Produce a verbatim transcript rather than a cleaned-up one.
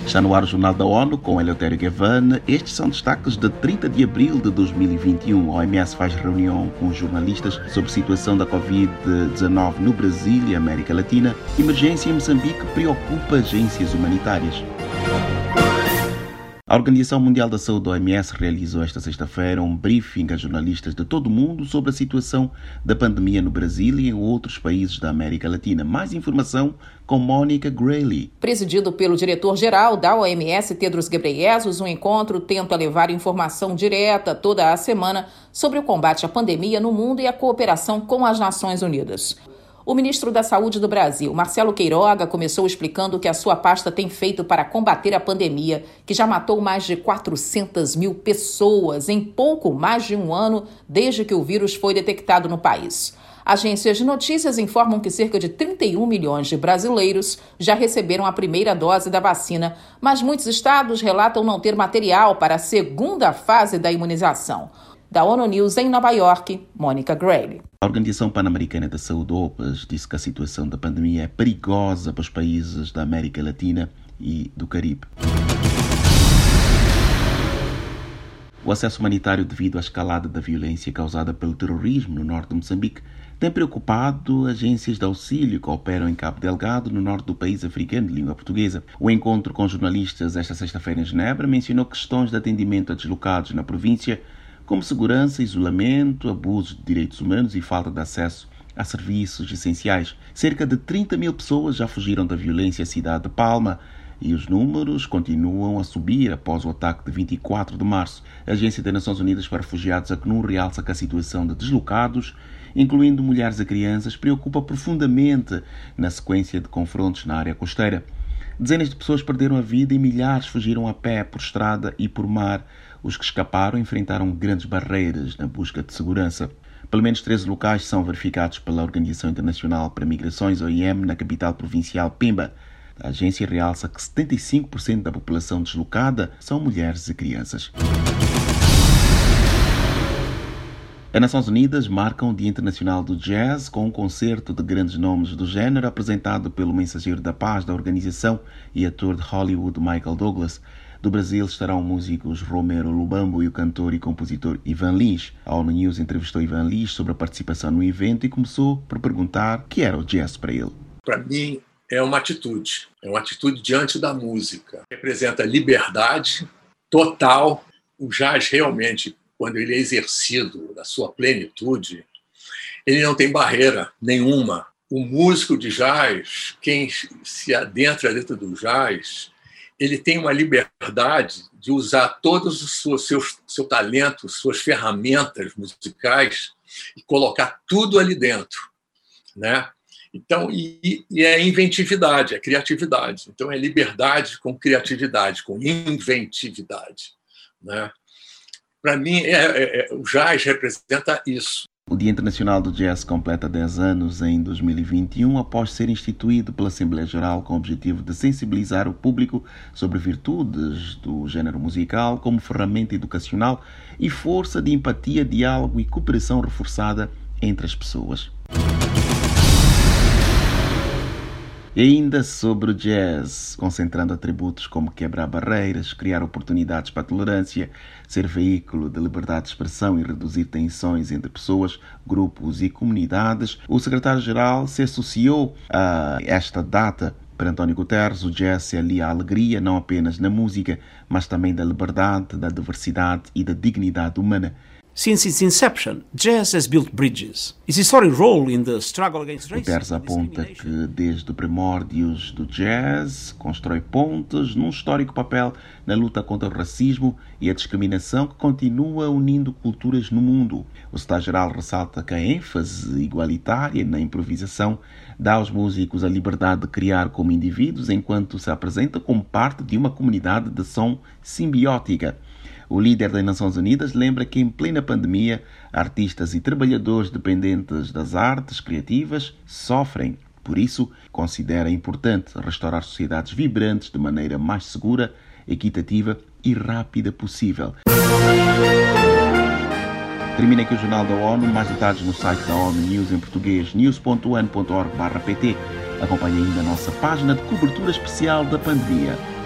Está no ar o Jornal da ONU com Eleutério Gavan. Estes são destaques de trinta de abril de dois mil e vinte e um. A O M S faz reunião com jornalistas sobre a situação da covid dezenove no Brasil e América Latina. Emergência em Moçambique preocupa agências humanitárias. A Organização Mundial da Saúde, O M S, realizou esta sexta-feira um briefing a jornalistas de todo o mundo sobre a situação da pandemia no Brasil e em outros países da América Latina. Mais informação com Monica Grayle. Presidido pelo diretor-geral da O M S, Tedros Ghebreyesus, o encontro tenta levar informação direta toda a semana sobre o combate à pandemia no mundo e a cooperação com as Nações Unidas. O ministro da Saúde do Brasil, Marcelo Queiroga, começou explicando o que a sua pasta tem feito para combater a pandemia, que já matou mais de quatrocentas mil pessoas em pouco mais de um ano desde que o vírus foi detectado no país. Agências de notícias informam que cerca de trinta e um milhões de brasileiros já receberam a primeira dose da vacina, mas muitos estados relatam não ter material para a segunda fase da imunização. Da ONU News em Nova York, Monica Grayle. A Organização Pan-Americana da Saúde, O P A S, disse que a situação da pandemia é perigosa para os países da América Latina e do Caribe. O acesso humanitário devido à escalada da violência causada pelo terrorismo no norte de Moçambique tem preocupado agências de auxílio que operam em Cabo Delgado, no norte do país africano de língua portuguesa. O encontro com jornalistas esta sexta-feira em Genebra mencionou questões de atendimento a deslocados na província, como segurança, isolamento, abusos de direitos humanos e falta de acesso a serviços essenciais. Cerca de trinta mil pessoas já fugiram da violência à cidade de Palma e os números continuam a subir após o ataque de vinte e quatro de março. A Agência das Nações Unidas para Refugiados, a ACNUR, realça que a situação de deslocados, incluindo mulheres e crianças, preocupa profundamente na sequência de confrontos na área costeira. Dezenas de pessoas perderam a vida e milhares fugiram a pé por estrada e por mar. Os que escaparam enfrentaram grandes barreiras na busca de segurança. Pelo menos treze locais são verificados pela Organização Internacional para Migrações, O I M, na capital provincial Pemba. A agência realça que setenta e cinco por cento da população deslocada são mulheres e crianças. As Nações Unidas marcam o Dia Internacional do Jazz com um concerto de grandes nomes do género apresentado pelo mensageiro da paz da organização e ator de Hollywood Michael Douglas. Do Brasil estarão músicos Romero Lubambo e o cantor e compositor Ivan Lins. A ONU News entrevistou Ivan Lins sobre a participação no evento e começou por perguntar o que era o jazz para ele. Para mim é uma atitude, é uma atitude diante da música. Representa liberdade total. O jazz realmente, quando ele é exercido na sua plenitude, ele não tem barreira nenhuma. O músico de jazz, quem se adentra dentro do jazz, ele tem uma liberdade de usar todos os seus, seus seu talento, suas ferramentas musicais e colocar tudo ali dentro, né? Então, e, e é inventividade, é criatividade. Então, é liberdade com criatividade, com inventividade, né? Para mim, é, é, é, o jazz representa isso. O Dia Internacional do Jazz completa dez anos em dois mil e vinte e um, após ser instituído pela Assembleia Geral com o objetivo de sensibilizar o público sobre virtudes do género musical como ferramenta educacional e força de empatia, diálogo e cooperação reforçada entre as pessoas. E ainda sobre o jazz, concentrando atributos como quebrar barreiras, criar oportunidades para a tolerância, ser veículo de liberdade de expressão e reduzir tensões entre pessoas, grupos e comunidades, o secretário-geral se associou a esta data. Para António Guterres, o jazz se alia à alegria não apenas na música, mas também da liberdade, da diversidade e da dignidade humana. Since its inception, jazz has built bridges. Its historic role in the struggle against racism. Guterres aponta que desde os primórdios do jazz constrói pontes num histórico papel na luta contra o racismo e a discriminação que continua unindo culturas no mundo. O secretário-geral ressalta que a ênfase igualitária na improvisação dá aos músicos a liberdade de criar como indivíduos enquanto se apresentam como parte de uma comunidade de som simbiótica. O líder das Nações Unidas lembra que, em plena pandemia, artistas e trabalhadores dependentes das artes criativas sofrem. Por isso, considera importante restaurar sociedades vibrantes de maneira mais segura, equitativa e rápida possível. Termina aqui o Jornal da ONU. Mais detalhes no site da ONU News em português, news ponto one ponto org barra pt. Acompanhe ainda a nossa página de cobertura especial da pandemia.